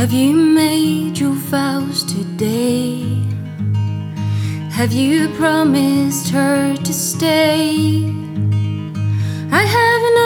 Have you made your vows today? Have you promised her to stay? I haven't